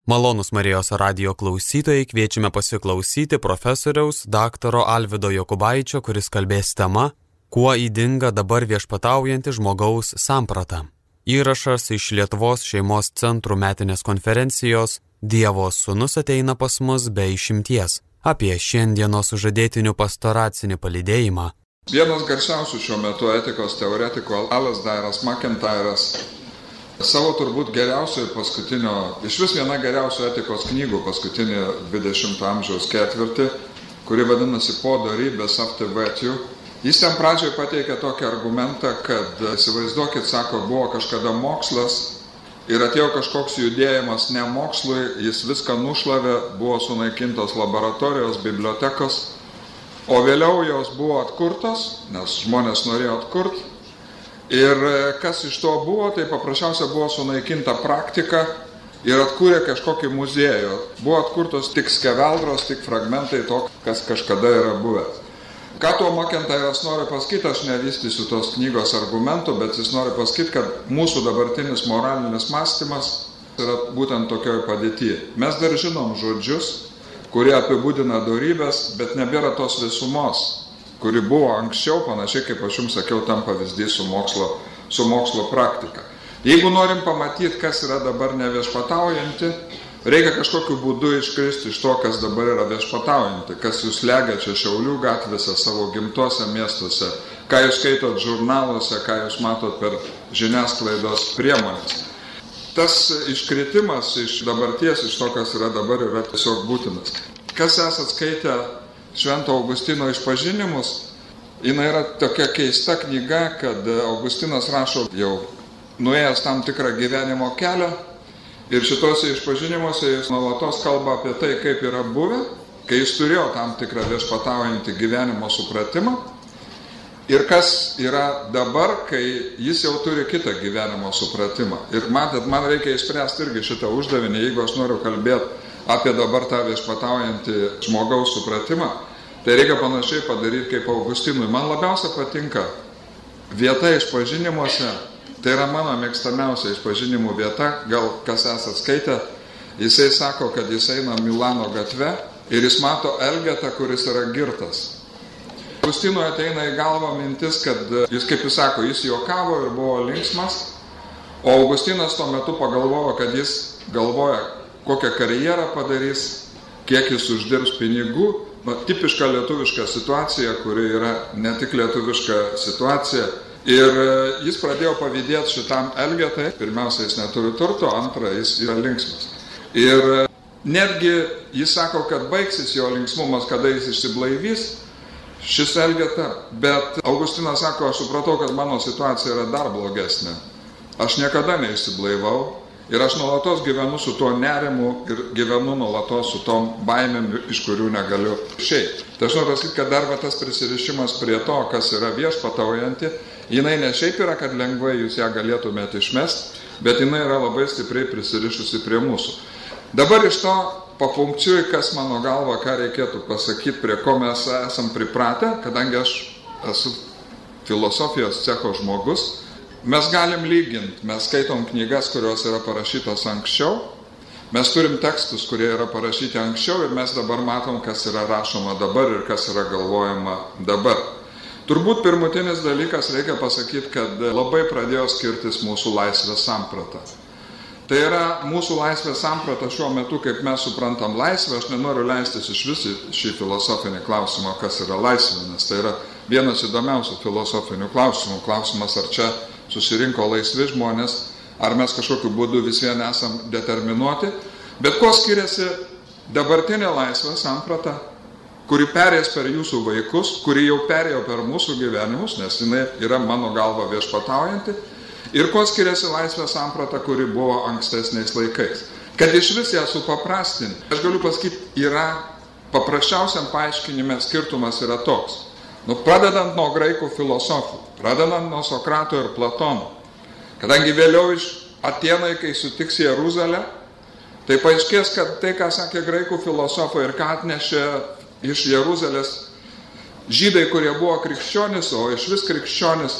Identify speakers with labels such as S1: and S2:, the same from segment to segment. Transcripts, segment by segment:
S1: Malonūs Marijos radijo klausytojai, kviečiame pasiklausyti profesoriaus daktaro Alvydo Jokubaičio, kuris kalbės tema Kuo ydinga dabar viešpataujanti žmogaus samprata. Įrašas iš Lietuvos šeimos centrų metinės konferencijos Dievo sūnus ateina pas mus be išimties apie šiandienos sužadėtinių pastoracinį palydėjimą.
S2: Vienas garsiausių šiuo metu etikos teoretikų Alasdairas MacIntyras savo turbūt geriausio ir paskutinio, iš vis viena geriausių etikos knygų paskutinį 20 amžiaus ketvirtį, kuri vadinasi Po dorybės after virtue. Jis ten pradžioje pateikė tokį argumentą, kad įsivaizduokit, sako, buvo kažkada mokslas ir atėjo kažkoks judėjimas ne mokslui, jis viską nušlavė, buvo sunaikintos laboratorijos, bibliotekos, o vėliau jos buvo atkurtos, nes žmonės norėjo atkurti. Ir kas iš to buvo, tai paprasčiausia buvo sunaikinta praktika ir atkūrė kažkokį muziejų. Buvo atkurtos tik skeveldros, tik fragmentai to, kas kažkada yra buvęs. Ką tuo MacIntyras nori pasakyti, aš nevystysiu tos knygos argumentų, bet jis nori pasakyti, kad mūsų dabartinis moralinis mąstymas yra būtent tokioj padėtyje. Mes dar žinom žodžius, kurie apibūdina dorybės, bet nebėra tos visumos, kuri buvo anksčiau, panašiai kaip aš jums sakiau, tam pavyzdys su mokslo praktika. Jeigu norim pamatyti, kas yra dabar neviešpataujanti, reikia kažkokiu būdu iškristi iš to, kas dabar yra viešpataujanti, kas jūs legia čia Šiaulių gatvėse, savo gimtuose miestuose, ką jūs skaitot žurnaluose, ką jūs matot per žiniasklaidos priemonės. Tas iškritimas iš dabarties, iš to, kas yra dabar, yra tiesiog būtinas. Kas esat skaitę Švento Augustino išpažinimus, jinai yra tokia keista knyga, kad Augustinas rašo jau nuėjęs tam tikrą gyvenimo kelią ir šitose išpažinimuose jis nuolatos kalba apie tai, kaip yra buvę, kai jis turėjo tam tikrą viešpataujantį gyvenimo supratimą ir kas yra dabar, kai jis jau turi kitą gyvenimo supratimą. Ir matot, man reikia išspręsti irgi šitą uždavinį, jeigu aš noriu kalbėti apie dabar tą viešpataujantį žmogaus supratimą, tai reikia panašiai padaryti kaip Augustinui. Man labiausia patinka vieta išpažinimuose, tai yra mano mėgstamiausia išpažinimų vieta, gal kas esat skaitę, jisai sako, kad jis eina Milano gatve ir jis mato Elgetą, kuris yra girtas. Augustinui ateina į galvą mintis, kad jis, kaip jis sako, jis juokavo ir buvo linksmas, o Augustinas tuo metu pagalvojo, kad jis galvoja, kokią karjerą padarys, kiek jis uždirbs pinigų. Tipiška lietuviška situacija, kuri yra ne tik lietuviška situacija. Ir jis pradėjo pavydėti šitam Elgetai. Pirmiausia, jis neturi turto, antra, jis yra linksmas. Ir netgi jis sako, kad baigsis jo linksmumas, kada jis išsiblaivys, šis Elgeta. Bet Augustinas sako, aš supratau, kad mano situacija yra dar blogesnė. Aš niekada neišsiblaivau. Ir aš nuolatos gyvenu su tuo nerimu ir gyvenu nuolatos su tom baimėm, iš kurių negaliu išeiti. Tai aš noriu pasakyti, kad dar tas prisirišimas prie to, kas yra viešpataujanti, jinai ne šiaip yra, kad lengvai jūs ją galėtumėte išmesti, bet jinai yra labai stipriai prisirišusi prie mūsų. Dabar iš to papunkčiui, kas mano galva, ką reikėtų pasakyti, prie ko mes esam pripratę, kadangi aš esu filosofijos cecho žmogus, mes galim lyginti, mes skaitom knygas, kurios yra parašytos anksčiau, mes turim tekstus, kurie yra parašyti anksčiau ir mes dabar matom, kas yra rašoma dabar ir kas yra galvojama dabar. Turbūt pirmutinis dalykas reikia pasakyti, kad labai pradėjo skirtis mūsų laisvės samprata. Tai yra mūsų laisvės samprata šiuo metu, kaip mes suprantam laisvę, aš nenoriu leistis iš visi šį filosofinį klausimą, kas yra laisvė, nes tai yra vienas įdomiausių filosofinių klausimų. Klausimas, ar čia susirinko laisvi žmonės, ar mes kažkokiu būdu vis vien esam determinuoti. Bet kuo skiriasi dabartinė laisvės samprata, kuri perės per jūsų vaikus, kuri jau perėjo per mūsų gyvenimus, nes jinai yra mano galva viešpataujanti, ir kuo skiriasi laisvės samprata, kuri buvo ankstesniais laikais. Kad iš vis ją supaprastinti, aš galiu pasakyti, yra paprasčiausiam paaiškinime skirtumas yra toks. Pradedant nuo graikų filosofų, pradedant nuo Sokrato ir Platono, kadangi vėliau iš Atėnai, kai sutiks Jeruzalę, tai paaiškės, kad tai, ką sakė graikų filosofai ir ką atnešė iš Jeruzalės žydai, kurie buvo krikščionys, o iš vis krikščionys,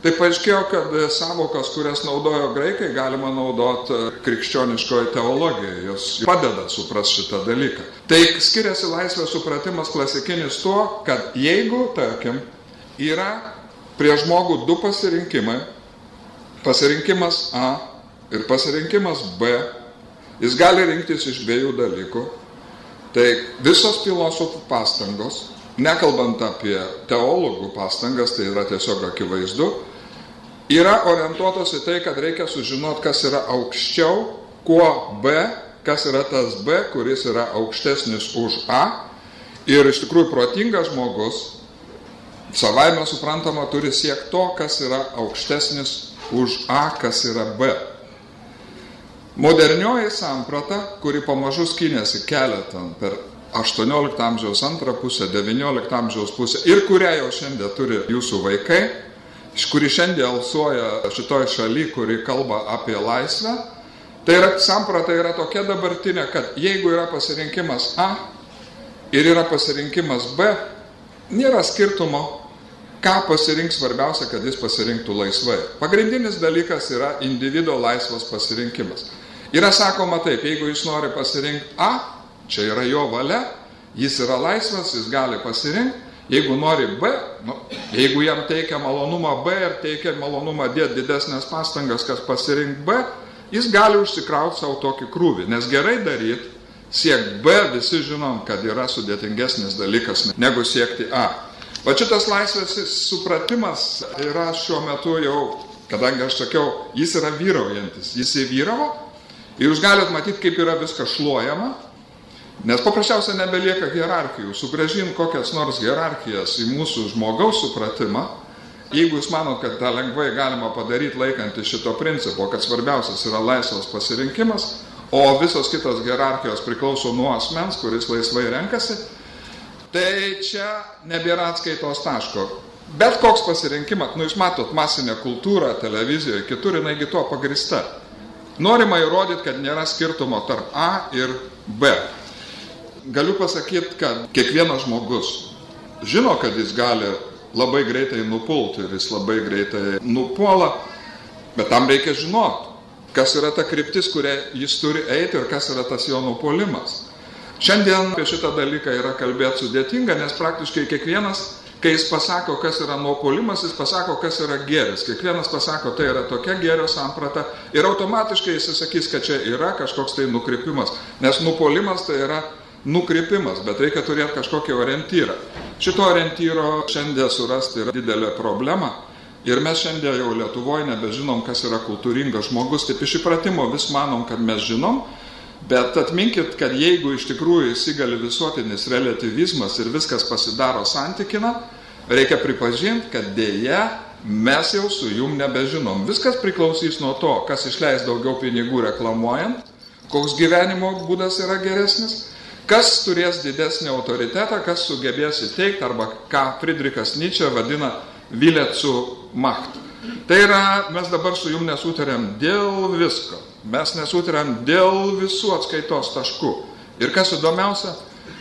S2: tai paaiškėjo, kad sąvokas, kurias naudojo graikai, galima naudoti krikščioniškoje teologijoje. Jos padeda suprasti šitą dalyką. Tai skiriasi laisvės supratimas klasikinis tuo, kad jeigu, tarkim, yra prie žmogų du pasirinkimai, pasirinkimas A ir pasirinkimas B, jis gali rinktis iš dviejų dalykų, tai visos filosofų pastangos, nekalbant apie teologų pastangas, tai yra tiesiog akivaizdu, yra orientuotos į tai, kad reikia sužinoti, kas yra aukščiau, kuo B, kas yra tas B, kuris yra aukštesnis už A. Ir iš tikrųjų protingas žmogus, savaime suprantama, turi siekti to, kas yra aukštesnis už A, kas yra B. Modernioji samprata, kuri pamažu skynėsi kelią per 18 amžiaus antrą pusę, 19 amžiaus pusę ir kurią jau šiandien turi jūsų vaikai, kuri šiandien alsuoja šitoj šaly, kuri kalba apie laisvę, tai samprata yra tokia dabartinė, kad jeigu yra pasirinkimas A ir yra pasirinkimas B, nėra skirtumo, ką pasirinks, svarbiausia, kad jis pasirinktų laisvai. Pagrindinis dalykas yra individo laisvas pasirinkimas. Yra sakoma taip, jeigu jis nori pasirinkti A, čia yra jo valia, jis yra laisvas, jis gali pasirinkti. Jeigu nori B, jeigu jam teikia malonumą B ir teikia malonumą dėti didesnės pastangas, kas pasirinkti B, jis gali užsikrauti savo tokį krūvį. Nes gerai daryti, siekti B, visi žinom, kad yra sudėtingesnis dalykas negu siekti A. O šitas laisvės supratimas yra šiuo metu jau, kadangi aš sakiau, jis yra vyraujantis, jis įvyravo ir jūs galite matyti, kaip yra viskas šluojama, nes paprasčiausiai nebelieka hierarchijų. Sugrąžinti kokias nors hierarchijas į mūsų žmogaus supratimą, jeigu jūs manot, kad tą lengvai galima padaryti laikantį šito principo, kad svarbiausias yra laisvas pasirinkimas, o visos kitos hierarchijos priklauso nuo asmens, kuris laisvai renkasi, tai čia nebėra atskaitos taško. Bet koks pasirinkimas, jūs matot masinę kultūrą televizijoje, kitur jinai tuo pagrįsta. Norima įrodyti, kad nėra skirtumo tarp A ir B. Galiu pasakyti, kad kiekvienas žmogus žino, kad jis gali labai greitai nupulti ir jis labai greitai nupuola, bet tam reikia žinoti, kas yra ta kryptis, kuria jis turi eiti ir kas yra tas jo nupuolimas. Šiandien apie šitą dalyką yra kalbėti sudėtinga, nes praktiškai kiekvienas, kai jis pasako, kas yra nuopuolimas, jis pasako, kas yra gėris. Kiekvienas pasako, tai yra tokia gėrio samprata ir automatiškai jis sakys, kad čia yra kažkoks tai nukrypimas. Nes nupuolimas tai yra nukrypimas, bet reikia turėti kažkokį orientyrą. Šito orientyro šiandien surasti yra didelė problema ir mes šiandien jau Lietuvoje nebežinom, kas yra kultūringas žmogus. Taip iš įpratimo vis manom, kad mes žinom. Bet atminkit, kad jeigu iš tikrųjų įsigali visuotinis relativizmas ir viskas pasidaro santykina, reikia pripažinti, kad dėja mes jau su jum nebežinom. Viskas priklausys nuo to, kas išleis daugiau pinigų reklamuojant, koks gyvenimo būdas yra geresnis, kas turės didesnį autoritetą, kas sugebės įteikti, arba ką Friedrichas Nietzsche vadina Wille zur Macht. Tai yra, mes dabar su jum nesutarėm dėl visko. Mes nesutarėm dėl visų atskaitos taškų. Ir kas įdomiausia,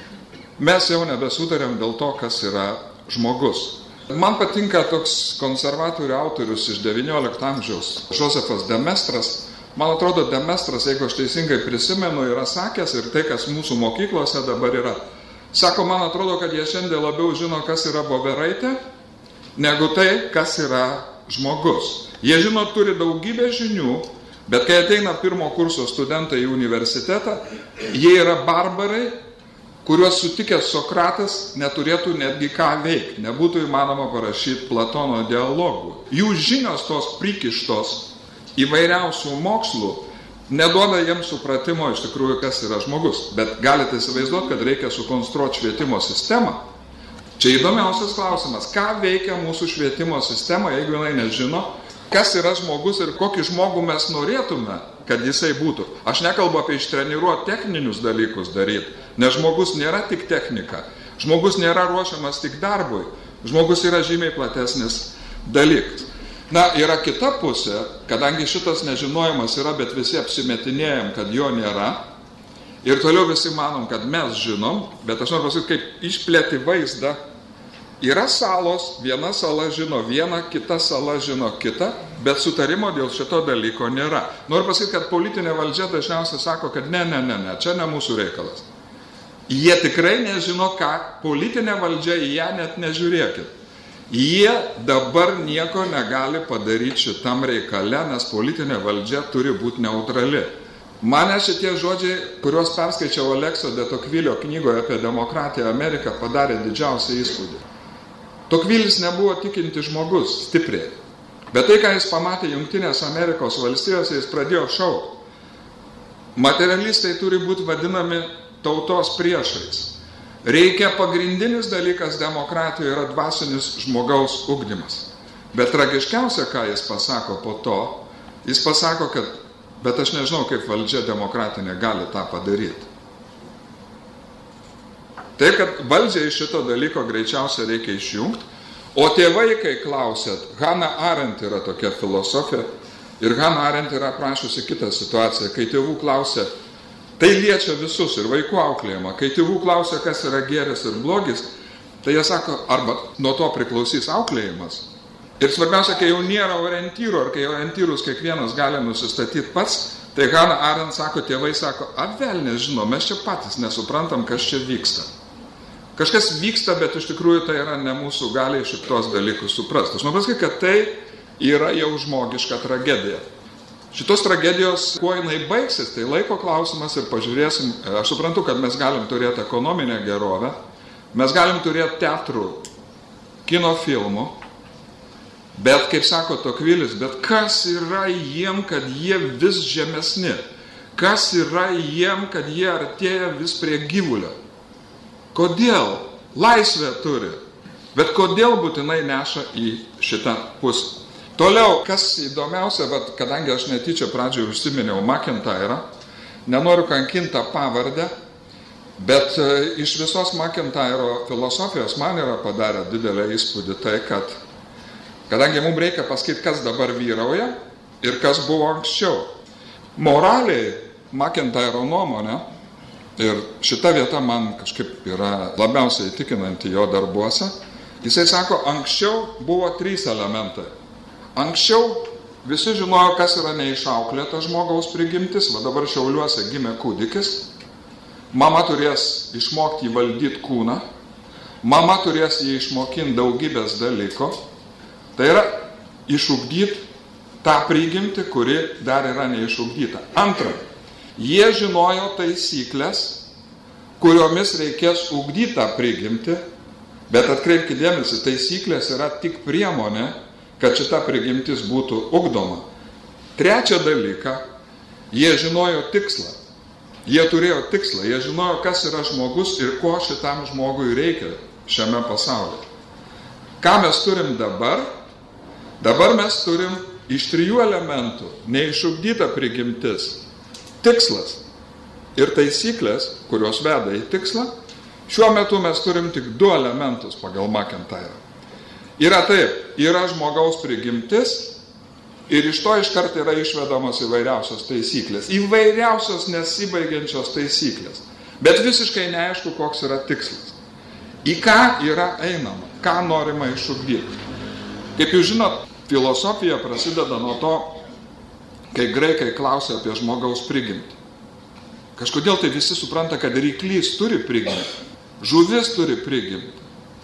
S2: mes jau nebesutarėm dėl to, kas yra žmogus. Man patinka toks konservatorių autorius iš 19 amžiaus, Josefas de Maistre. Man atrodo, de Maistre, jeigu aš teisingai prisimenu, yra sakęs ir tai, kas mūsų mokyklose dabar yra. Sako, man atrodo, kad jie šiandien labiau žino, kas yra voveraitė, negu tai, kas yra žmogus. Jie žino, turi daugybę žinių, bet kai ateina pirmo kurso studentai į universitetą, jie yra barbarai, kuriuos sutikęs Sokratas neturėtų netgi ką veikti, nebūtų įmanoma parašyti Platono dialogų. Jų žinios tos prikištos įvairiausių mokslų neduoda jiems supratimo iš tikrųjų, kas yra žmogus. Bet galite įsivaizduoti, kad reikia sukonstruoti švietimo sistemą. Čia įdomiausias klausimas, ką veikia mūsų švietimo sistema, jeigu jinai nežino, kas yra žmogus ir kokį žmogų mes norėtume, kad jisai būtų. Aš nekalbu apie ištreniruoti techninius dalykus daryti, nes žmogus nėra tik technika. Žmogus nėra ruošiamas tik darbui. Žmogus yra žymiai platesnis dalykas. Na, yra kita pusė, kadangi šitas nežinojimas yra, bet visi apsimetinėjom, kad jo nėra. Ir toliau visi manom, kad mes žinom, bet aš noriu pasakyti, kaip išplėti vaizdą, Yra salos, viena sala žino vieną, kita sala žino kitą, bet sutarimo dėl šito dalyko nėra. Noriu pasakyti, kad politinė valdžia dažniausiai sako, kad ne, čia ne mūsų reikalas. Jie tikrai nežino, ką politinė valdžia, į ją net nežiūrėkit. Jie dabar nieko negali padaryti šitam reikale, nes politinė valdžia turi būti neutrali. Mane šitie žodžiai, kuriuos perskaičiau Alekso de Tocqueville'o knygoje apie demokratiją Ameriką, padarė didžiausią įspūdį. Tocqueville'is nebuvo tikinti žmogus stipriai, bet tai, ką jis pamatė Jungtinės Amerikos valstijose, jis pradėjo šaukti. Materialistai turi būti vadinami tautos priešais. Reikia pagrindinis dalykas demokratijoje yra dvasinis žmogaus ugdymas. Bet tragiškiausia, ką jis pasako po to, jis pasako, kad bet aš nežinau, kaip valdžia demokratinė gali tą padaryti. Taip, kad valdžiai šito dalyko greičiausiai reikia išjungti, o tėvai, kai klausėt, Hannah Arendt yra tokia filosofė, ir Hannah Arendt yra aprašiusi kitą situaciją, kai tėvų klausė, tai liečia visus ir vaikų auklėjimą, kai tėvų klausia, kas yra gėris ir blogis, tai jie sako, arba nuo to priklausys auklėjimas. Ir svarbiausia, kai jau nėra orientyrų, ar kai orientyrus kiekvienas gali nusistatyti pats, tai Hannah Arendt sako, tėvai sako, velnias žino, mes čia patys nesuprantam, kas čia vyksta. Kažkas vyksta, bet iš tikrųjų tai yra ne mūsų galiai šitos dalykus suprasti. Aš noriu pasakyti, kad tai yra jau žmogiška tragedija. Šitos tragedijos, kuo jinai baigsis, tai laiko klausimas ir pažiūrėsim. Aš suprantu, kad mes galim turėti ekonominę gerovę, mes galim turėti teatrų, kino filmų, bet, kaip sako Tocqueville'is, bet kas yra jiem, kad jie vis žemesni? Kas yra jiem, kad jie artėja vis prie gyvulio? Kodėl? Laisvę turi. Bet kodėl būtinai neša į šitą pusę? Toliau, kas įdomiausia, bet kadangi aš netyčia pradžioje užsiminiau McIntyrą, nenoriu kankinti tą pavardę, bet iš visos McIntyro filosofijos man yra padarę didelę įspūdį tai, kad kadangi mums reikia pasakyti, kas dabar vyrauja ir kas buvo anksčiau. Moraliai McIntyro nuomonė, ir šita vieta man kažkaip yra labiausiai įtikinanti jo darbuose, jisai sako, anksčiau buvo 3 elementai. Anksčiau visi žinojo, kas yra neišauklėta žmogaus prigimtis, va dabar Šiauliuose gimė kūdikis, mama turės išmokti įvaldyti kūną, mama turės jį išmokinti daugybės dalyko, tai yra išugdyti tą prigimtį, kuri dar yra neišugdyta. Antra, jie žinojo taisyklės, kuriomis reikės ugdyti tą prigimtį, bet atkreipkite dėmesį, taisyklės yra tik priemonė, kad šita prigimtis būtų ugdoma. Trečią dalyką, jie žinojo tikslą. Jie turėjo tikslą, jie žinojo, kas yra žmogus ir ko šitam žmogui reikia šiame pasaulyje. Ką mes turim dabar? Dabar mes turim iš 3 elementų neišugdyta prigimtis. Tikslas ir taisyklės, kurios veda į tikslą, šiuo metu mes turim tik 2 elementus pagal McIntyrą. Yra taip, yra žmogaus prigimtis ir iš to iškart yra išvedamos įvairiausios taisyklės. Įvairiausios nesibaigiančios taisyklės. Bet visiškai neaišku, koks yra tikslas. Į ką yra einama, ką norima išugdyti. Kaip jūs žinot, filosofija prasideda nuo to, kai graikai klausia apie žmogaus prigimtį. Kažkodėl tai visi supranta, kad ryklys turi prigimtį, žuvis turi prigimtį.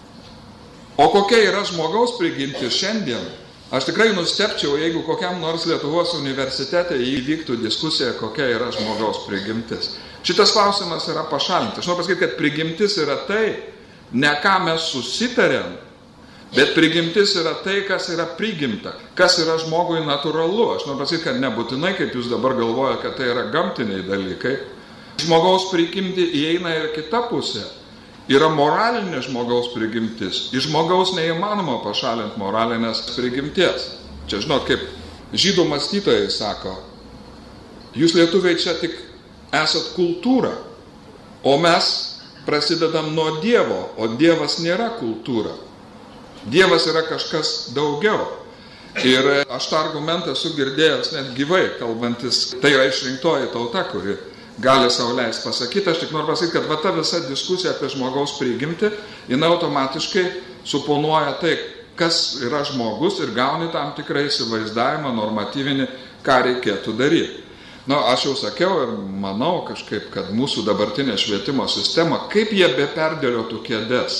S2: O kokia yra žmogaus prigimtis šiandien? Aš tikrai nustebčiau, jeigu kokiam nors Lietuvos universitete įvyktų diskusija, kokia yra žmogaus prigimtis. Šitas klausimas yra pašalintas. Aš noriu pasakyti, kad prigimtis yra tai, ne ką mes susitarėm, bet prigimtis yra tai, kas yra prigimta, kas yra žmogui natūralu. Aš noriu pasakyti, kad nebūtinai, kaip jūs dabar galvoja, kad tai yra gamtiniai dalykai. Žmogaus prigimti įeina ir kita pusė. Yra moralinė žmogaus prigimtis. Iš žmogaus neįmanoma pašalinti moralinės prigimties. Čia žinot, kaip žydų mąstytojai sako, jūs lietuviai čia tik esat kultūra, o mes prasidedam nuo Dievo, o Dievas nėra kultūra. Dievas yra kažkas daugiau. Ir aš tą argumentą esu girdėjęs net gyvai, kalbantis, tai yra išrinktoji tauta, kuri gali sau leisti pasakyti. Aš tik noriu pasakyti, kad ta visa diskusija apie žmogaus prigimtį, jinai automatiškai suponuoja tai, kas yra žmogus ir gauni tam tikrą įsivaizdavimą normatyvinį, ką reikėtų daryti. Aš jau sakiau ir manau kažkaip, kad mūsų dabartinė švietimo sistema, kaip jie be perdėliotų kėdes,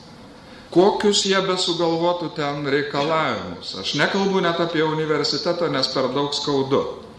S2: kokius jie besugalvotų ten reikalavimus. Aš nekalbu net apie universitetą, nes per daug skaudu.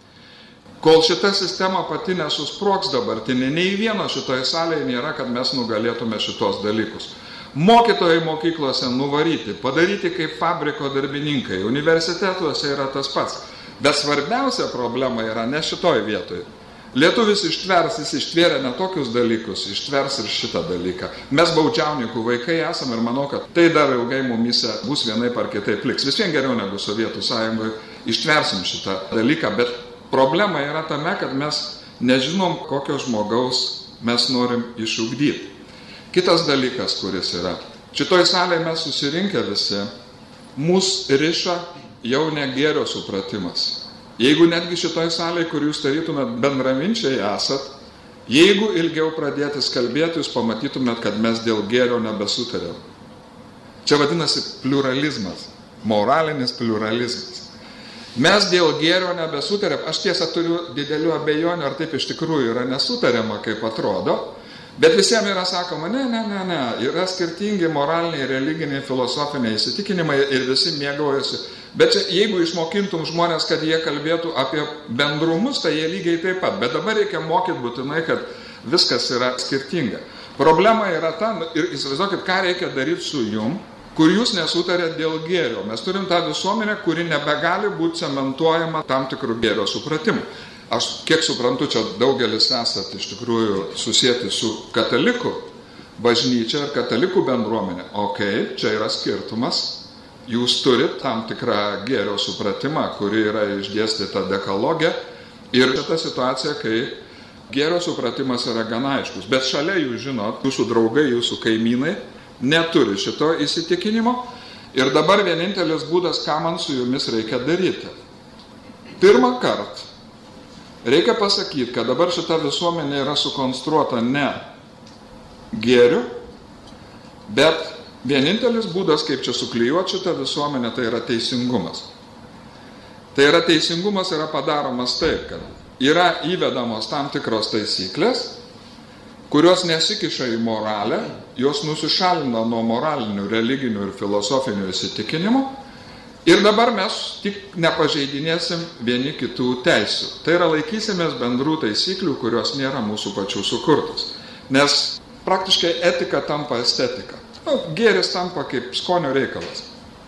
S2: Kol šita sistema pati nesusproks dabartinė, nei vieno šitoje salėje nėra, kad mes nugalėtume šitos dalykus. Mokytojai mokyklose nuvaryti, padaryti kaip fabriko darbininkai, universitetuose yra tas pats. Bet svarbiausia problema yra ne šitoj vietoj. Lietuvis ištvers, jis ištvėrė ne tokius dalykus, ištvers ir šitą dalyką. Mes baudžiauninkų vaikai esam ir manau, kad tai dar ilgai mumise bus vienaip ar kitaip liks. Vis vien geriau negu Sovietų Sąjungoje ištversim šitą dalyką, bet problema yra tame, kad mes nežinom, kokio žmogaus mes norim išugdyti. Kitas dalykas, kuris yra. Šitoj salėje mes susirinkę visi, mus riša jau ne gėrio supratimas. Jeigu netgi šitoj salėje, kur jūs tarytumėt bendraminčiai esat, jeigu ilgiau pradėtis kalbėti, jūs pamatytumėt, kad mes dėl gėrio nebesutarėm. Čia vadinasi pluralizmas, moralinis pluralizmas. Mes dėl gėrio nebesutarėm. Aš tiesą turiu didelių abejonių, ar taip iš tikrųjų yra nesutariama, kaip atrodo, bet visiems yra sakoma, ne, yra skirtingi moraliniai, religiniai, filosofiniai įsitikinimai ir visi mėgaujasi. Bet čia, jeigu išmokintum žmonės, kad jie kalbėtų apie bendrumus, tai jie lygiai taip pat. Bet dabar reikia mokyti būtinai, kad viskas yra skirtinga. Problema yra ta, ir įsivaizduokit, ką reikia daryti su jum, kur jūs nesutarėt dėl gėrio. Mes turim tą visuomenę, kuri nebegali būti cementuojama tam tikrų gėrio supratimu. Aš kiek suprantu, čia daugelis esat iš tikrųjų susijęti su katalikų bažnyčia ir katalikų bendruomenė. Čia yra skirtumas. Jūs turit tam tikrą gėrio supratimą, kuri yra išdėstyta dekalogė. Ir šita situacija, kai gėrio supratimas yra gana aiškus. Bet šalia jūs žinot, jūsų draugai, jūsų kaimynai neturi šito įsitikinimo. Ir dabar vienintelis būdas, ką man su jumis reikia daryti. Pirmą kartą reikia pasakyti, kad dabar šita visuomenė yra sukonstruota ne gėriu, bet vienintelis būdas, kaip čia suklijuoti šitą visuomenę, tai yra teisingumas. Teisingumas yra padaromas taip, kad yra įvedamos tam tikros taisyklės, kurios nesikiša į moralę, jos nusišalina nuo moralinių, religinių ir filosofinių įsitikinimų. Ir dabar mes tik nepažeidinėsim vieni kitų teisių. Tai yra laikysimės bendrų taisyklių, kurios nėra mūsų pačių sukurtos. Nes praktiškai etika tampa estetika. Gėris tampa kaip skonio reikalas.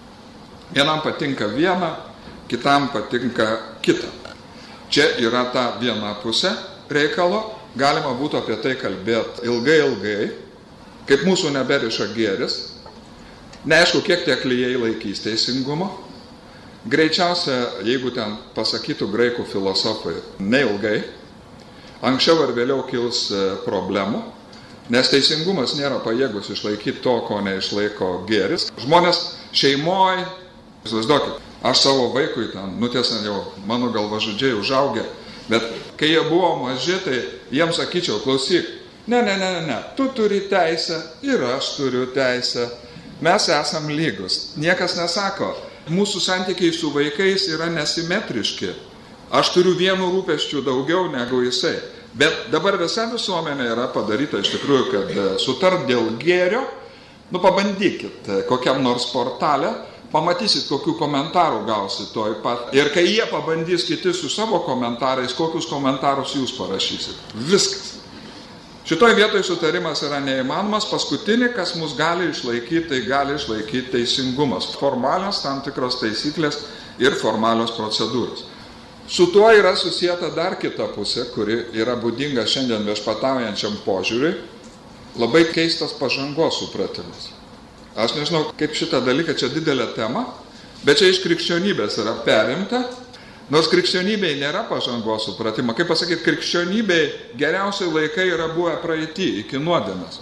S2: Vienam patinka viena, kitam patinka kita. Čia yra ta viena pusė reikalo. Galima būtų apie tai kalbėti ilgai, kaip mūsų neberiša gėris. Neaišku, kiek tie klijai laikys teisingumo. Greičiausia, jeigu ten pasakytų graikų filosofai, neilgai, anksčiau ar vėliau kils problemų, nes teisingumas nėra pajėgus išlaikyti to, ko neišlaiko gėris. Žmonės šeimoje, įsivaizduokit, aš savo vaikui ten, tiesa jau mano galvažudžiai užaugę, bet kai jie buvo maži, tai jiems sakyčiau, klausyk, ne, tu turi teisę ir aš turiu teisę, mes esam lygus. Niekas nesako, mūsų santykiai su vaikais yra nesimetriški. Aš turiu vienu rūpesčiu daugiau negu jisai. Bet dabar visa visuomenė yra padaryta iš tikrųjų, kad sutart dėl gėrio, pabandykit kokiam nors portale, pamatysit, kokių komentarų gausit toj pat. Ir kai jie pabandys kiti su savo komentarais, kokius komentarus jūs parašysit. Viskas. Šitoj vietoj sutarimas yra neįmanomas. Paskutinį, kas mus gali išlaikyti, tai gali išlaikyti teisingumas. Formalios tam tikros taisyklės ir formalios procedūros. Su tuo yra susijęta dar kita pusė, kuri yra būdinga šiandien viešpataujančiam požiūriui. Labai keistas pažangos supratimas. Aš nežinau, kaip šitą dalyką, čia didelė tema, bet čia iš krikščionybės yra perimta. Nors krikščionybėje nėra pažangos supratimo. Kaip pasakyti, krikščionybėje geriausiai laikai yra buvę praeity, iki nuodėmės.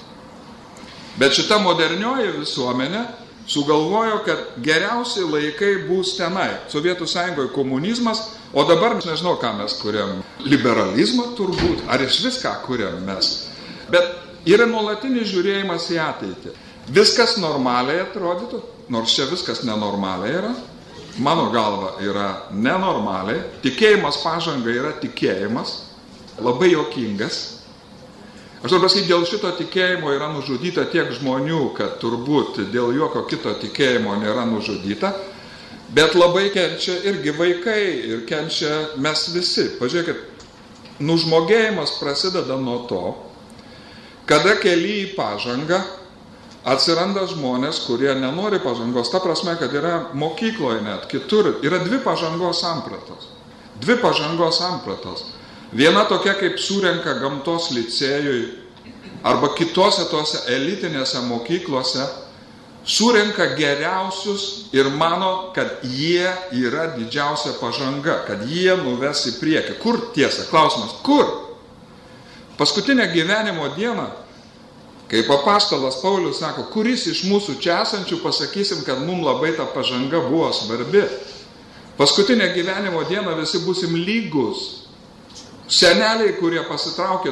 S2: Bet šita modernioji visuomenė sugalvojo, kad geriausiai laikai bus tenai. Sovietų Sąjungoje komunizmas, o dabar nežinau, ką mes kuriam. Liberalizmą turbūt, ar iš viską kuriam mes. Bet yra nuolatinis žiūrėjimas į ateitį. viskas normaliai atrodytų, nors čia viskas nenormaliai yra, mano galva yra nenormaliai, tikėjimas pažanga yra tikėjimas, labai juokingas. Aš noriu pasakyti, dėl šito tikėjimo yra nužudyta tiek žmonių, kad turbūt dėl jokio kito tikėjimo nėra nužudyta, bet labai kenčia irgi vaikai ir kenčia mes visi. Pažiūrėkit, nužmogėjimas prasideda nuo to, kada kely į pažangą atsiranda žmonės, kurie nenori pažangos, ta prasme, kad yra mokykloje net, kitur, yra dvi pažangos sampratos. Dvi pažangos sampratos. Viena tokia, kaip surenka gamtos licėjui arba kitose tose elitinėse mokyklose, surenka geriausius ir mano, kad jie yra didžiausia pažanga, kad jie nuves į priekį. Kur tiesa? Klausimas, kur? Paskutinę gyvenimo dieną, kaip apaštalas Paulius sako, kuris iš mūsų čia esančių pasakysim, kad mums labai ta pažanga buvo svarbi. Paskutinę gyvenimo dieną visi būsim lygus. Seneliai, kurie pasitraukė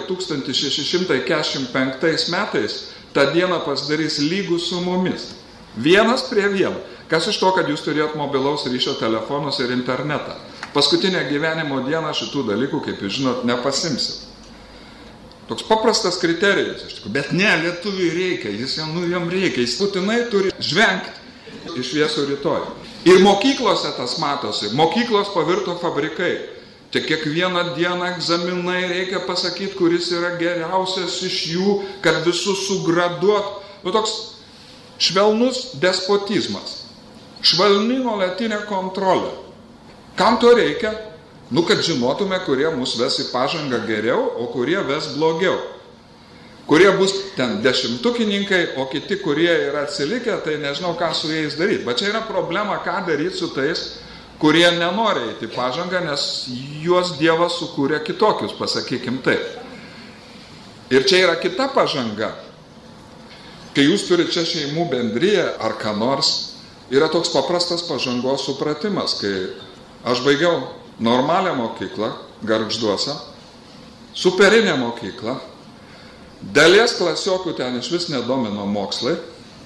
S2: 1645 metais, tą dieną pasidarys lygus su mumis. Vienas prie vieno. Kas iš to, kad jūs turėjot mobilaus ryšio telefonus ir internetą? Paskutinę gyvenimo dieną šitų dalykų, kaip jūs žinot, nepasimsit. Toks paprastas kriterijus, iš tikrųjų. Bet ne, lietuviui reikia, jam reikia, jis būtinai turi žvengti iš šviesų rytoj. Ir mokyklose tas matosi, mokyklos pavirto fabrikai. Tai kiekvieną dieną egzaminai reikia pasakyti, kuris yra geriausias iš jų, kad visus sugraduot. Toks švelnus despotizmas, švelni nuolatinė kontrolė. Kam to reikia? Kad žinotume, kurie mus ves į pažangą geriau, o kurie ves blogiau. Kurie bus ten dešimtukininkai, o kiti, kurie yra atsilikę, tai nežinau, ką su jais daryti. Bet čia yra problema, ką daryti su tais, kurie nenori eiti pažangą, nes juos Dievas sukūrė kitokius, pasakykim taip. Ir čia yra kita pažanga. Kai jūs turite čia šeimų bendriją ar ką nors, yra toks paprastas pažangos supratimas, kai aš baigiau normalią mokyklą, Gargžduose, superinę mokyklą, dalies klasiokų ten iš vis nedomino mokslai,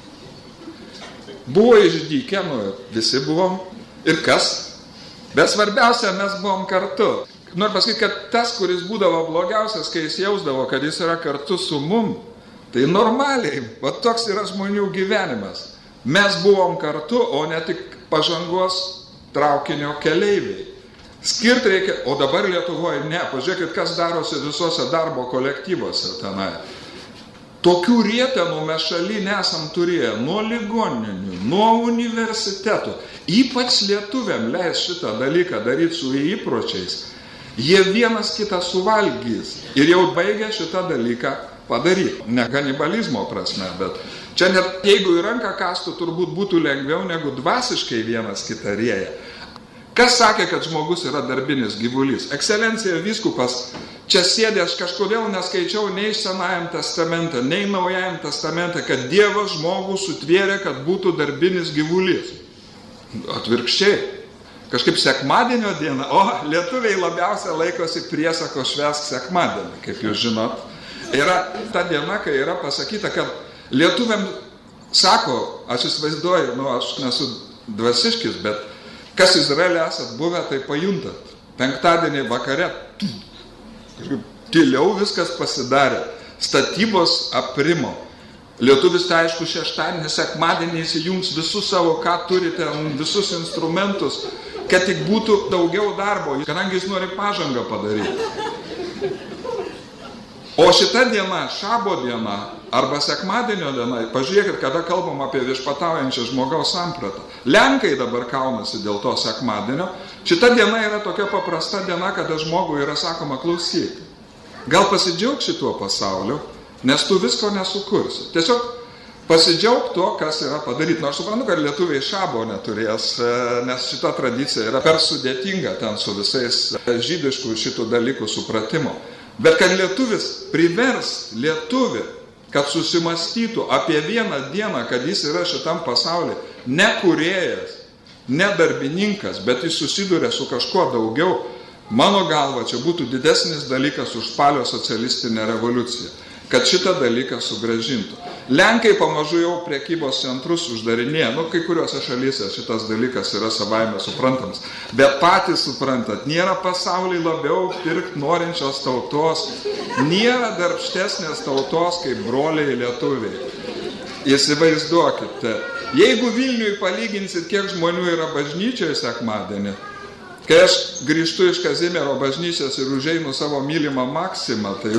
S2: buvo išdykę, visi buvom, ir kas? Bet svarbiausia, mes buvom kartu. Noriu pasakyti, kad tas, kuris būdavo blogiausias, kai jis jausdavo, kad jis yra kartu su mum, tai normaliai, va toks yra žmonių gyvenimas. Mes buvom kartu, o ne tik pažangos traukinio keleiviai. Skirt reikia, o dabar Lietuvoje ne. Pažiūrėkit, kas darosi visuose darbo kolektyvuose tenai. Tokių rietenų mes šaly nesam turėję, nuo ligoninių, nuo universitetų. Ypač lietuviam leis šitą dalyką daryti su įpročiais. Jie vienas kitą suvalgys ir jau baigia šitą dalyką padaryti. Ne kanibalizmo prasme, bet čia net jeigu į ranką kastų, turbūt būtų lengviau negu dvasiškai vienas kitą rėja. Kas sakė, kad žmogus yra darbinis gyvulys? Ekscelencija vyskupas čia sėdė, aš kažkodėl neskaičiau nei Senajam testamente, nei Naujajam testamente, kad Dievas žmogų sutvėrė, kad būtų darbinis gyvulys. Atvirkščiai. Kažkaip sekmadienio diena, lietuviai labiausia laikosi priesako švęsk sekmadienį, kaip jūs žinot. Yra ta diena, kai yra pasakyta, kad lietuviam sako, aš įsivaizduoju, aš nesu dvasiškis, bet kas Izraelį esat buvę, tai pajuntat. Penktadienį vakare, tyliau viskas pasidarė. Statybos aprimo. Lietuvis, tai aišku, šeštadienį, sekmadienį įsijungs visus savo, ką turite, visus instrumentus, kad tik būtų daugiau darbo, kadangi jis nori pažangą padaryti. O šita diena, šabo diena, arba sekmadienio diena, pažiūrėkit, kada kalbam apie viešpataujančią žmogaus sampratą. Lenkai dabar kaunasi dėl to sekmadienio. Šita diena yra tokia paprasta diena, kada žmogui yra sakoma, klausyk, gal pasidžiaug šituo pasauliu, nes tu visko nesukursi. Tiesiog pasidžiaug to, kas yra padaryti. Nors suprantu, kad lietuviai šabo neturės, nes šita tradicija yra per sudėtinga ten su visais žydiškų šitų dalykų supratimo. Bet kad lietuvis privers lietuvį, kad susimastytų apie vieną dieną, kad jis yra šitam pasaulyje ne kūrėjas, ne darbininkas, bet jis susiduria su kažkuo daugiau, mano galva, čia būtų didesnis dalykas už spalio socialistinę revoliuciją. kad šitą dalyką sugrąžintų. Lenkai pamažu jau prekybos centrus uždarinėja, kai kuriuose šalyse šitas dalykas yra savaime suprantamas, bet patys suprantat, nėra pasaulyje labiau pirkti norinčios tautos, nėra darbštesnės tautos kaip broliai lietuviai. Įsivaizduokite, jeigu Vilniui palyginsit, kiek žmonių yra bažnyčioje sekmadienį, kai aš grįžtu iš Kazimiero bažnyčios ir užeinu savo mylimą Maksimą, tai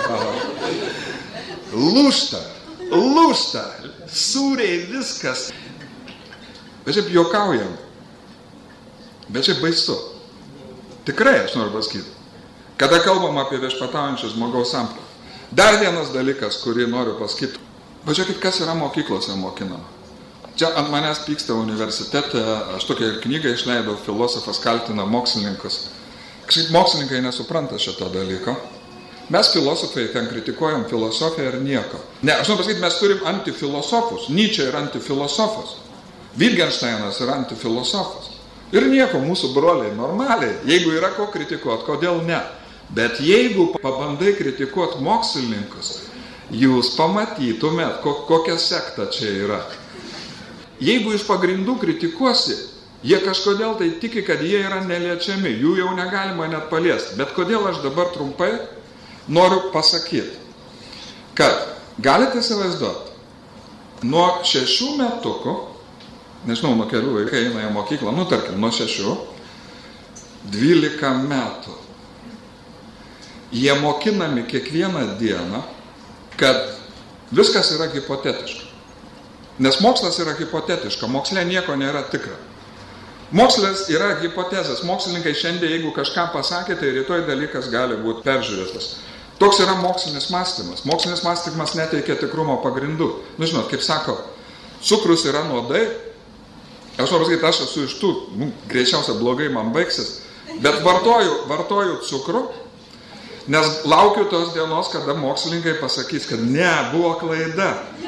S2: lūžta, sūriai viskas. Bet šiaip juokaujam, bet šiaip baisu. Tikrai, aš noriu pasakyti, kada kalbam apie viešpataujančią žmogaus sampratą. Dar vienas dalykas, kurį noriu pasakyti. Pažiūrėkit, kas yra mokyklose mokinama. Čia ant manęs pyksta universitete, aš tokią knygą išleidau, filosofas kaltina mokslininkus. Kažkaip mokslininkai nesupranta šito dalyko. Mes filosofai ten kritikuojam filosofiją ir nieko. Ne, aš noriu pasakyti, mes turim antifilosofus. Nyčė yra antifilosofas. Wittgensteinas yra antifilosofas. Ir nieko, mūsų broliai, normaliai. Jeigu yra ko kritikuoti, kodėl ne? Bet jeigu pabandai kritikuoti mokslininkus, jūs pamatytumėt, kokia sekta čia yra. Jeigu iš pagrindų kritikuosi, jie kažkodėl tai tiki, kad jie yra neliečiami, jų jau negalima net paliesti. Bet kodėl aš dabar trumpai noriu pasakyti, kad galite įsivaizduoti, nuo 6 metukų, nežinau, nuo kelių vaikai eina į mokyklą, tarkim, nuo 6, 12 metų, jie mokinami kiekvieną dieną, kad viskas yra hipotetiška. Nes mokslas yra hipotetiška, moksle nieko nėra tikra. Mokslas yra hipotezės. Mokslininkai šiandien, jeigu kažką pasakė, tai rytoj dalykas gali būti peržiūrėtas. Toks yra mokslinis mąstymas. Mokslinis mąstymas neteikia tikrumo pagrindų. Žinot, kaip sako, cukrus yra nuodai. Aš noriu pasakyti, aš esu iš tų, greičiausia blogai man baigsis, bet vartoju cukrų, nes laukiu tos dienos, kada mokslininkai pasakys, kad ne, buvo klaida.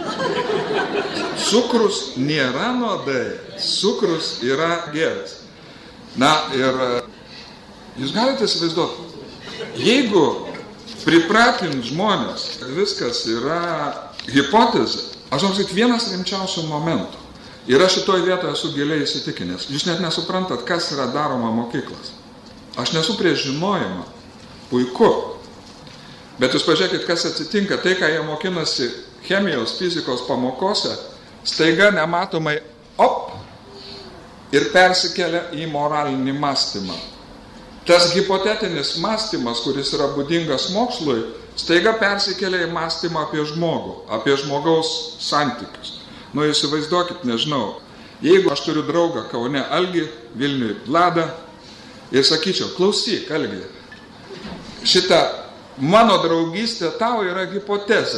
S2: Cukrus nėra nuodai, cukrus yra gėris. Na ir jūs galite įsivaizduoti, jeigu pripratint žmonės, kad viskas yra hipotezė, aš noriu sakyti, vienas rimčiausių momentų. Ir aš šitoj vietoje esu giliai įsitikinęs. Jūs net nesuprantat, kas yra daroma mokyklas. Aš nesu prieš žinojimą. Puiku. Bet jūs pažiūrėkit, kas atsitinka. Tai, ką jie mokinasi chemijos, fizikos pamokose, staiga nematomai ir persikelia į moralinį mąstymą. Tas hipotetinis mąstymas, kuris yra būdingas mokslui, staiga persikelia į mąstymą apie žmogų, apie žmogaus santykius. Įsivaizduokit, nežinau, jeigu aš turiu draugą Kaune Algį, Vilniui Vladą, ir sakyčiau, klausyk, Algi, šita mano draugystė tau yra hipotezė.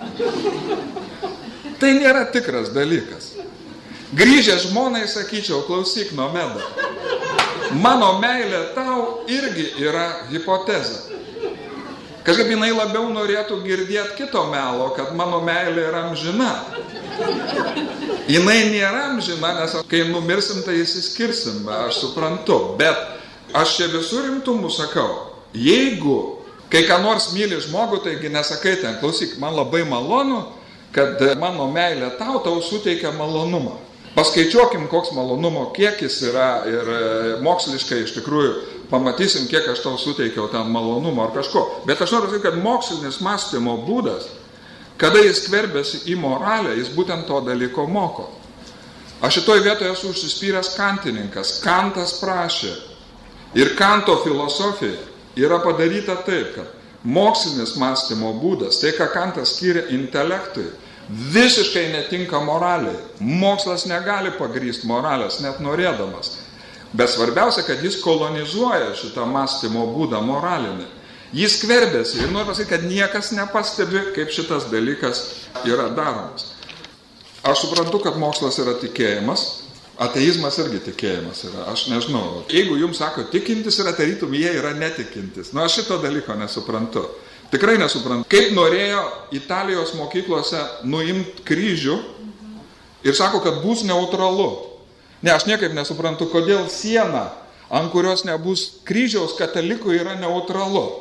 S2: Tai nėra tikras dalykas. Grįžęs žmonai sakyčiau, klausyk, Nomeda, mano meilė tau irgi yra hipotezė. Kažkaip jinai labiau norėtų girdėti kito melo, kad mano meilė yra amžina. Jinai nėra amžina, nes kai numirsim, tai įsiskirsim, aš suprantu. Bet aš čia visų rimtumų sakau, jeigu kai ką nors myli žmogų, taigi nesakai ten, klausyk, man labai malonu, kad mano meilė tau suteikia malonumą. Paskaičiuokim, koks malonumo kiekis yra ir moksliškai iš tikrųjų pamatysim, kiek aš tau suteikiau ten malonumo ar kažko. Bet aš noriu sakyti, kad mokslinis mąstymo būdas, kada jis skverbiasi į moralę, jis būtent to dalyko moko. Aš šitoj vietoje esu užsispyręs kantininkas. Kantas prašė. Ir Kanto filosofija yra padaryta taip, kad mokslinis mąstymo būdas, tai ką Kantas skiria intelektui, visiškai netinka moraliai. Mokslas negali pagrįsti moralės, net norėdamas. Bet svarbiausia, kad jis kolonizuoja šitą mąstymo būdą moralinį. Jis skverbėsi ir noriu pasakyti, kad niekas nepastebi, kaip šitas dalykas yra daromas. Aš suprantu, kad mokslas yra tikėjimas, ateizmas irgi tikėjimas yra, aš nežinau. Jeigu jums sako, tikintis yra, tarytum jie yra netikintis. Aš šito dalyko nesuprantu. Tikrai nesuprantu. Kaip norėjo Italijos mokyklose nuimti kryžių ir sako, kad bus neutralu. Ne, aš niekaip nesuprantu, kodėl siena, ant kurios nebus kryžiaus, katalikų yra neutralu.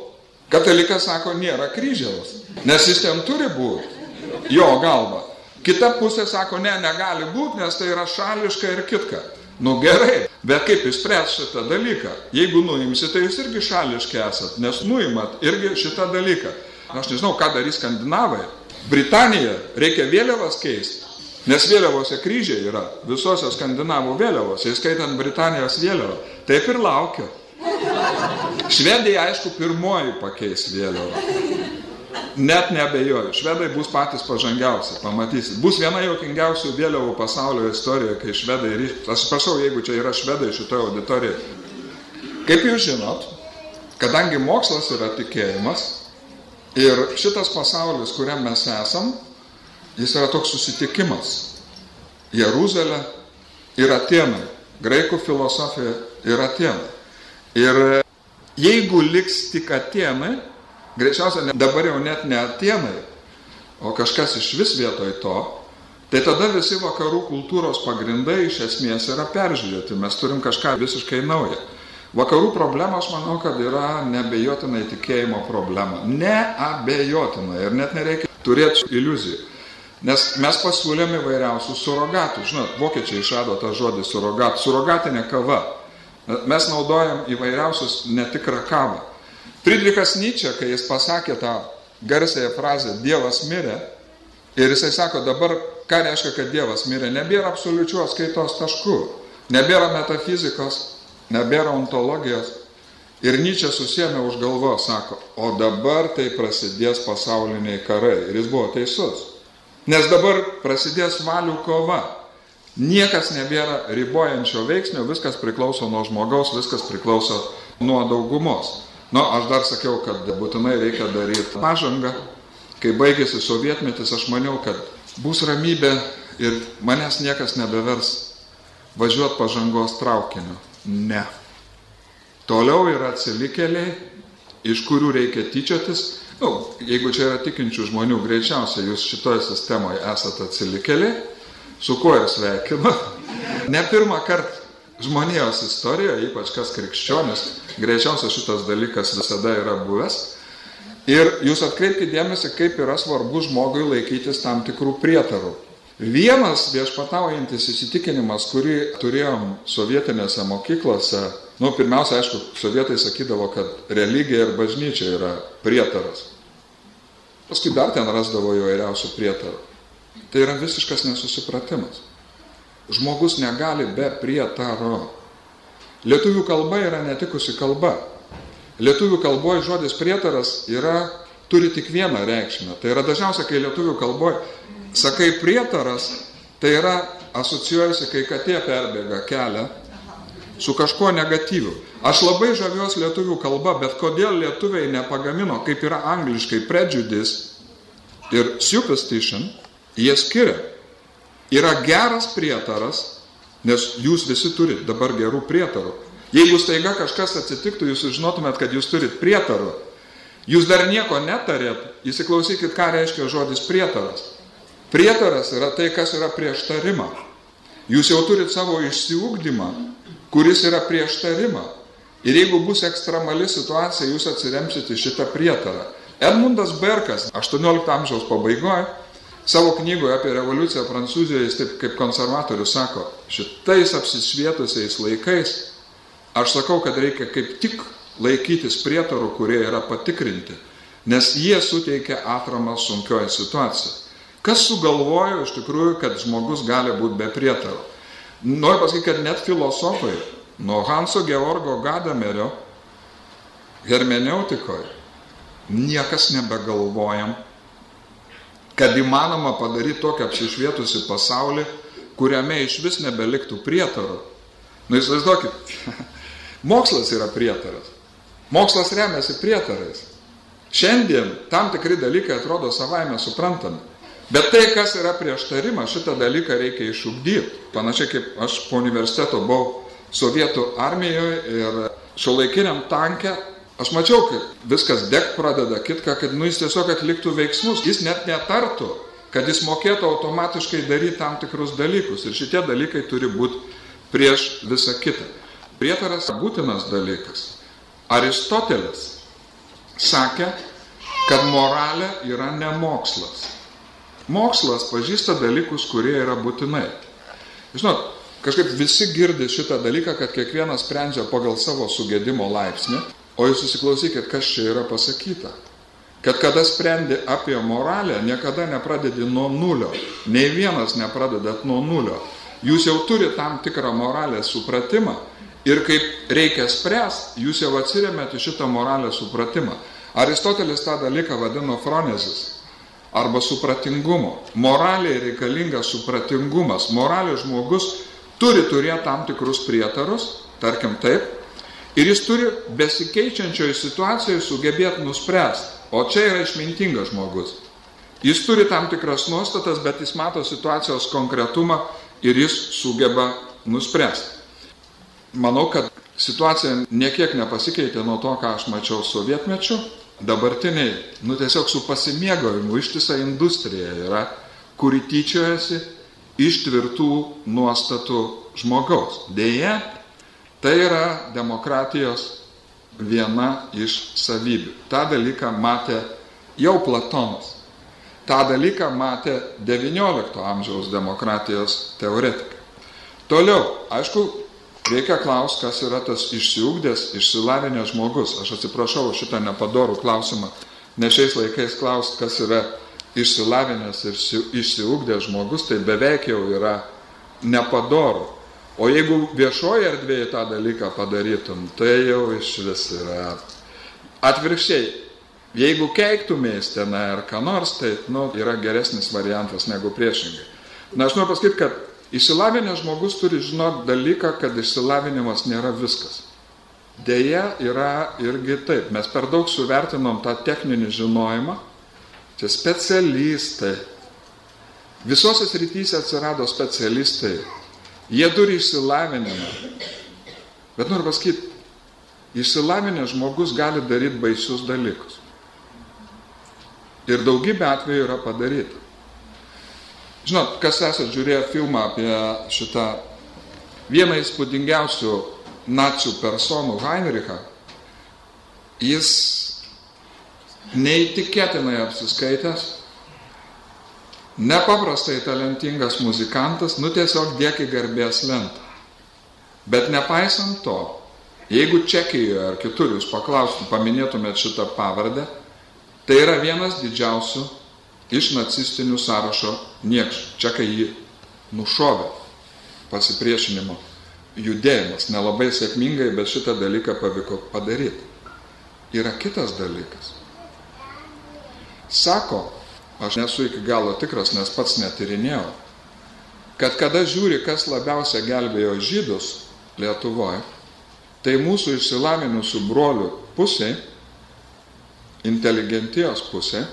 S2: Katalikas sako, nėra kryžiaus, nes jis ten turi būti, jo galva. Kita pusė sako, ne, negali būti, nes tai yra šališka ir kitka. Nu gerai, bet kaip išspręs šitą dalyką? Jeigu nuimsite, tai jūs irgi šališki esat, nes nuimat irgi šitą dalyką. Aš nežinau, ką darys skandinavai. Britanija reikia vėliavas keisti, nes vėliavose kryžiai yra, visose skandinavų vėliavose, įskaitant Britanijos vėliavą. Taip ir laukiu. Švedija, aišku, pirmoji pakeis vėliavą. Net neabejoju, švedai bus patys pažangiausi, pamatysit. Bus viena juokingiausių vėliavų pasaulio istorijoje, kai švedai ryštų. Aš prašau, jeigu čia yra švedai šitoje auditorijoje. Kaip jūs žinot, kadangi mokslas yra tikėjimas ir šitas pasaulis, kuriam mes esam, jis yra toks susitikimas. Jeruzalė ir Atėnai, graikų filosofija ir Atėnai. Ir jeigu liks tik Atėnai, greičiausiai dabar jau net ne Atėnai, o kažkas iš vis vietoj to, tai tada visi vakarų kultūros pagrindai iš esmės yra peržiūrėti. Mes turim kažką visiškai naują. Vakarų problema, aš manau, kad yra neabejotinai tikėjimo problema. Neabejotinai ir net nereikia turėti iliuzijų. Nes mes pasiūlėme įvairiausių surogatų. Žinot, vokiečiai išrado tą žodį surogat. Surogatinė kava. Mes naudojam įvairiausius netikrą kavą. Friedrichas Nietzsche, kai jis pasakė tą garsiąją frazę Dievas mirė, ir jisai sako, dabar ką reiškia, kad Dievas mirė? Nebėra absoliučių atskaitos taškų, nebėra metafizikos, nebėra ontologijos. Ir Nietzsche susiėmė už galvos, sako, o dabar tai prasidės pasauliniai karai. Ir jis buvo teisus. Nes dabar prasidės valių kova. Niekas nebėra ribojančio veiksnio, viskas priklauso nuo žmogaus, viskas priklauso nuo daugumos. Aš dar sakiau, kad būtinai reikia daryti pažangą. Kai baigėsi sovietmetis, aš maniau, kad bus ramybė ir manęs niekas nebevers važiuoti pažangos traukiniu. Ne. Toliau yra atsilikėliai, iš kurių reikia tyčiotis. Jeigu čia yra tikinčių žmonių, greičiausiai jūs šitoje sistemoje esate atsilikėliai, su kuo ir sveikinu. Ne pirmą kartą žmonijos istorijoje, ypač kas krikščionis, greičiausiai šitas dalykas visada yra buvęs. Ir jūs atkreipkite dėmesį, kaip yra svarbu žmogui laikytis tam tikrų prietarų. Vienas viešpataujantis įsitikinimas, kurį turėjom sovietinėse mokyklose, pirmiausia, aišku, sovietai sakydavo, kad religija ir bažnyčia yra prietaras. Paskui dar ten rasdavo įvairiausių prietarų. Tai yra visiškas nesusipratimas. Žmogus negali be prietaro. Lietuvių kalba yra netikusi kalba. Lietuvių kalboje žodis prietaras turi tik vieną reikšmę. Tai yra dažniausiai, kai lietuvių kalboje sakai prietaras, tai yra asocijuojasi, kai katė perbėga kelią su kažkuo negatyviu. Aš labai žaviuosi lietuvių kalba, bet kodėl lietuviai nepagamino, kaip yra angliškai prejudice ir superstition, jie skiria. Yra geras prietaras, nes jūs visi turite dabar gerų prietarų. Jeigu staiga kažkas atsitiktų, jūs žinotumėt, kad jūs turit prietarų. Jūs dar nieko netarėt, įsiklausykit, ką reiškia žodis prietaras. Prietaras yra tai, kas yra prieštarima. Jūs jau turit savo išsiugdymą, kuris yra prieštarima. Ir jeigu bus ekstremali situacija, jūs atsiremsite šitą prietarą. Edmundas Berkas 18 amžiaus pabaigoje savo knygoje apie revoliuciją Prancūzijoje, jis taip kaip konservatorius sako, šitais apsišvietusiais laikais, aš sakau, kad reikia kaip tik laikytis prietarų, kurie yra patikrinti, nes jie suteikia atramą sunkioje situacijoje. Kas sugalvojo iš tikrųjų, kad žmogus gali būti be prietarų? Noriu pasakyti, kad net filosofai, nuo Hanso Georgo Gadamerio hermeneutikoje, niekas nebegalvojam, kad įmanoma padaryti tokią apsišvietusi pasaulį, kuriame iš vis nebeliktų prietarų. Įsivaizduokit, mokslas yra prietaras. Mokslas remiasi prietarais. Šiandien tam tikri dalykai atrodo savaime suprantami. Bet tai, kas yra prieštarimas, šitą dalyką reikia išugdyti. Panašiai kaip aš po universiteto buvau Sovietų armijoje ir šiuolaikiniam tanke, aš mačiau, kad viskas degt pradeda kitką, kad jis tiesiog atliktų veiksmus. Jis net netartų, kad jis mokėtų automatiškai daryti tam tikrus dalykus. Ir šitie dalykai turi būti prieš visą kitą. Prietaras būtinas dalykas. Aristotelis sakė, kad moralė yra ne mokslas. Mokslas pažįsta dalykus, kurie yra būtinai. Žinot, kažkaip visi girdi šitą dalyką, kad kiekvienas sprendžia pagal savo sugedimo laipsnį, o jūs susiklausykit, kas čia yra pasakyta. Kad kada sprendi apie moralę, niekada nepradedi nuo nulio. Nei vienas nepradedat nuo nulio. Jūs jau turite tam tikrą moralės supratimą ir kaip reikia spręsti, jūs jau atsiremiate šitą moralės supratimą. Aristotelis tą dalyką vadino fronezis arba supratingumo. Moraliai reikalingas supratingumas. Moralės žmogus turi turėti tam tikrus prietarus, tarkim taip, ir jis turi besikeičiančioje situacijoje sugebėti nuspręsti. O čia yra išmintingas žmogus. Jis turi tam tikras nuostatas, bet jis mato situacijos konkretumą ir jis sugeba nuspręsti. Manau, kad situacija niekiek nepasikeitė nuo to, ką aš mačiau sovietmečiu. Dabartiniai, tiesiog su pasimėgavimu ištisa industrija yra, kuri tyčiojasi iš tvirtų nuostatų žmogaus. Deja, tai yra demokratijos viena iš savybių. Ta dalyką matė jau Platonas. Ta dalyką matė XIX amžiaus demokratijos teoretikai. Toliau, aišku, reikia klausti, kas yra tas išsiugdęs, išsilavinęs žmogus. Aš atsiprašau šitą nepadorų klausimą, nes šiais laikais klausti, kas yra išsilavinęs ir išsiugdęs žmogus, tai beveik jau yra nepadorų. O jeigu viešoje erdvėje tą dalyką padarytum, tai jau iš vis yra atvirkščiai. Jeigu keiktumės tenai ar ką nors, tai yra geresnis variantas negu priešingai. Aš noriu pasakyti, kad išsilavinęs žmogus turi žinoti dalyką, kad išsilavinimas nėra viskas. Deja, yra irgi taip. Mes per daug suvertinom tą techninį žinojimą. Čia specialistai. Visose srityse atsirado specialistai. Jie turi išsilavinimą. Bet noriu pasakyti, išsilavinęs žmogus gali daryti baisius dalykus. Ir daugybė atvejų yra padaryta. Žinot, kas esate žiūrėję filmą apie šitą vieną įspūdingiausių nacių personų Heinrichą, jis neįtikėtinai apsiskaitęs, nepaprastai talentingas muzikantas, tiesiog dėk į garbės lentą. Bet nepaisant to, jeigu Čekijoje ar kitur jūs paklaustų, paminėtumėt šitą pavardę, tai yra vienas didžiausių iš nacistinių sąrašo niekšų. Čekai jį nušovė, pasipriešinimo judėjimas. Nelabai sėkmingai, bet šitą dalyką pavyko padaryti. Yra kitas dalykas. Sako, aš nesu iki galo tikras, nes pats netyrinėjau, kad kada žiūri, kas labiausia gelbėjo žydus Lietuvoje, tai mūsų išsilavinusių brolių pusė, inteligentijos pusė,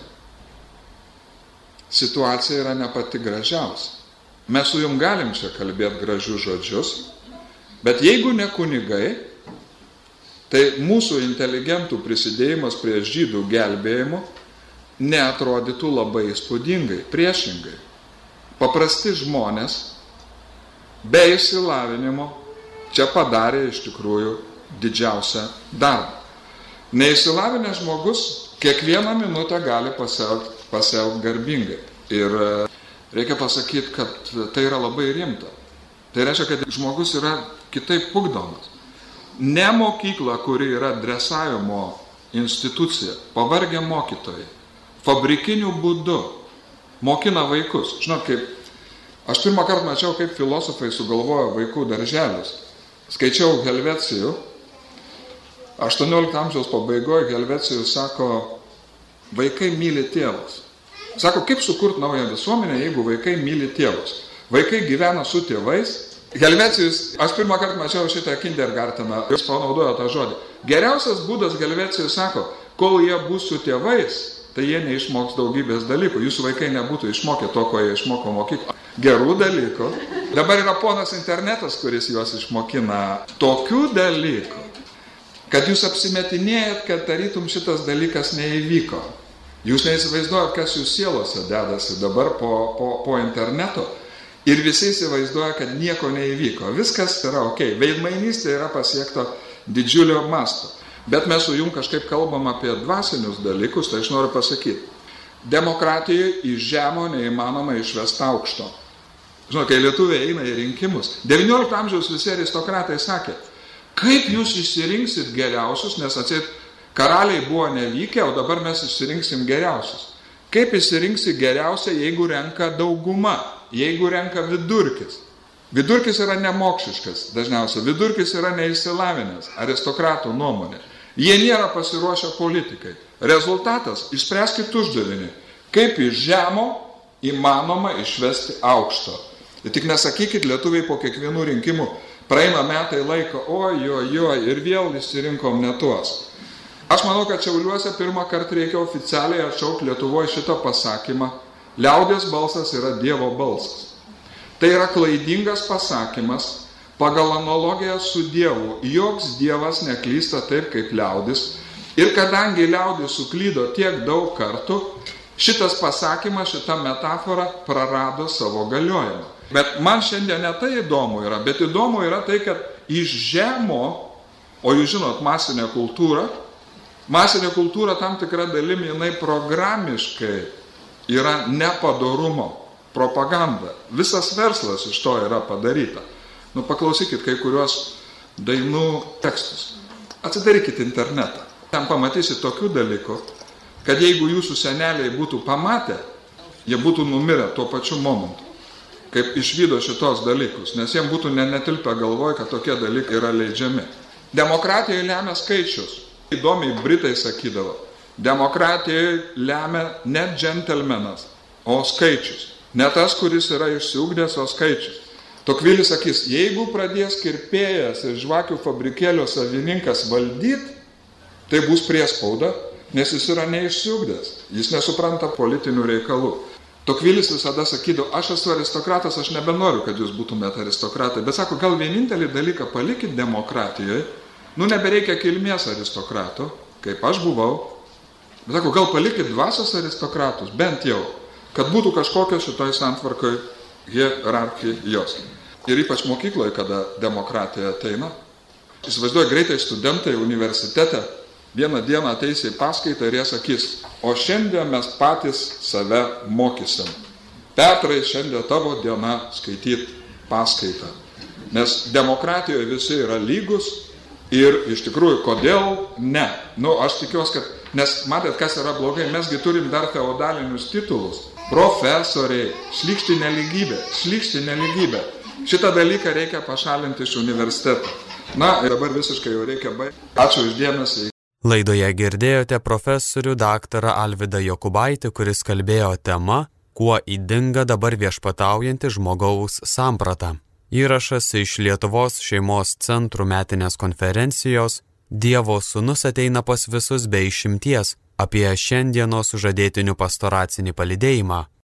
S2: situacija yra ne pati gražiausia. Mes su jum galim čia kalbėti gražius žodžius, bet jeigu ne kunigai, tai mūsų inteligentų prisidėjimas prie žydų gelbėjimo neatrodytų labai įspūdingai, priešingai. Paprasti žmonės be išsilavinimo čia padarė iš tikrųjų didžiausią darbą. Neišsilavinęs žmogus kiekvieną minutę gali pasielgti garbingai. Ir reikia pasakyti, kad tai yra labai rimta. Tai reiškia, kad žmogus yra kitaip ugdomas. Ne mokykla, kuri yra dresavimo institucija, pavargę mokytojai, fabrikiniu būdu mokina vaikus. Žinot, aš pirmą kartą mačiau, kaip filosofai sugalvojo vaikų darželius. Skaičiau Helvecijų, 18 amžiaus pabaigoje Helvecijus sako, vaikai myli tėvus. Sako, kaip sukurti naują visuomenę, jeigu vaikai myli tėvus. Vaikai gyvena su tėvais. Helvecijus, aš pirmą kartą mačiau šitą kindergarteną, jis panaudojo tą žodį. Geriausias būdas, Helvecijus sako, kol jie bus su tėvais, tai jie neišmoks daugybės dalykų. Jūsų vaikai nebūtų išmokę to, ko jie išmoko mokyklą. Gerų dalykų. Dabar yra ponas internetas, kuris juos išmokina tokių dalykų, kad jūs apsimetinėjat, kad tarytum šitas dalykas neįvyko. Jūs neįsivaizduojat, kas jūs sielose dedasi dabar po interneto ir visi įsivaizduoja, kad nieko neįvyko. Viskas yra ok. Veidmainystė yra pasiekta didžiulio masto. Bet mes su jum kažkaip kalbam apie dvasinius dalykus, tai aš noriu pasakyti. Demokratijoje iš žemo neįmanoma išvesti aukšto. Žinot, kai lietuviai eina į rinkimus, 19 amžiaus visi aristokratai sakė, kaip jūs išsirinksit geriausius, nes atseit karaliai buvo nevykę, o dabar mes išsirinksim geriausius. Kaip išsirinksi geriausią, jeigu renka dauguma, jeigu renka vidurkis? Vidurkis yra nemokšiškas dažniausiai, vidurkis yra neišsilavinęs, aristokratų nuomonė. Jie nėra pasiruošę politikai. Rezultatas – išspręskit uždavinį, kaip iš žemo įmanoma išvesti aukšto. Ir tik nesakykit, lietuviai po kiekvienų rinkimų praeina metai laiko, oi, ir vėl išsirinkom ne tuos. Aš manau, kad Šiauliuose pirmą kartą reikia oficialiai atšaukti Lietuvoje šitą pasakymą. Liaudies balsas yra Dievo balsas. Tai yra klaidingas pasakymas. Pagal analogiją su Dievu, joks Dievas neklysta taip kaip liaudis. Ir kadangi liaudis suklydo tiek daug kartų, šitas pasakymas, šita metafora prarado savo galiojimą. Bet man šiandien ne tai įdomu yra, bet įdomu yra tai, kad iš žemo, o jūs žinot, masinė kultūra tam tikra dalimi, jinai programiškai yra nepadorumo propaganda. Visas verslas iš to yra padaryta. Paklausykit kai kuriuos dainų tekstus. Atsidarykit internetą. Ten pamatysit tokių dalykų, kad jeigu jūsų seneliai būtų pamatę, jie būtų numirę tuo pačiu momentu, kaip išvydo šitos dalykus, nes jiems būtų netilpę galvoj, kad tokie dalykai yra leidžiami. Demokratijoje lemia skaičius. Įdomiai Britai sakydavo, demokratijoje lemia ne džentelmenas, o skaičius. Ne tas, kuris yra išsiugdęs, o skaičius. Tokvilis sakys, jeigu pradės kirpėjas ir žvakių fabrikėlio savininkas valdyti, tai bus priespauda, nes jis yra neišsiugdęs, jis nesupranta politinių reikalų. Tokvilis visada sakydavo, aš esu aristokratas, aš nebenoriu, kad jūs būtumėte aristokratai, bet sako, gal vienintelį dalyką palikit demokratijoje, nebereikia kilmės aristokrato, kaip aš buvau, bet sako, gal palikit dvasios aristokratus, bent jau, kad būtų kažkokios šitoj santvarkoj hierarchijos. Ir ypač mokykloje, kada demokratija ateina. Įsivaizduoju, greitai studentai universitete vieną dieną ateis į paskaitą ir jie sakys, o šiandien mes patys save mokysim. Petrai, šiandien tavo diena skaityti paskaitą. Nes demokratijoje visi yra lygus ir iš tikrųjų, kodėl ne? Aš tikiuosi, kad, nes matėt, kas yra blogai, mesgi turim dar feodalinius titulus. Profesoriai, šlykšti neligybė. Šitą dalyką reikia pašalinti iš universiteto. Ir dabar visiškai jau reikia baigti. Ačiū už dėmesį.
S1: Laidoje girdėjote profesorių daktarą Alvydą Jokubaitį, kuris kalbėjo tema, kuo ydinga dabar viešpataujanti žmogaus samprata. Įrašas iš Lietuvos šeimos centrų metinės konferencijos Dievo sūnus ateina pas visus be išimties apie šiandienos sužadėtinių pastoracinį palydėjimą.